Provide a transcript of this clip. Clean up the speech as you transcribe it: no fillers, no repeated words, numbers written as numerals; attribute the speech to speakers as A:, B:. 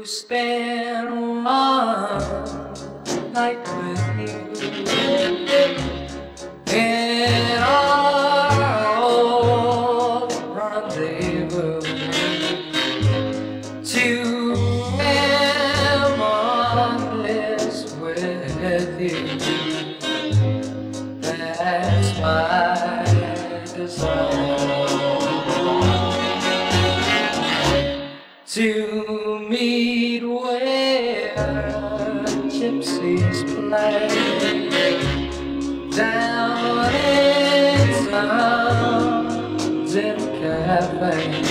A: spend one night with you in our old rendezvous to reminisce with you. That's my desire, to meet where gypsies play down in some dim cafe.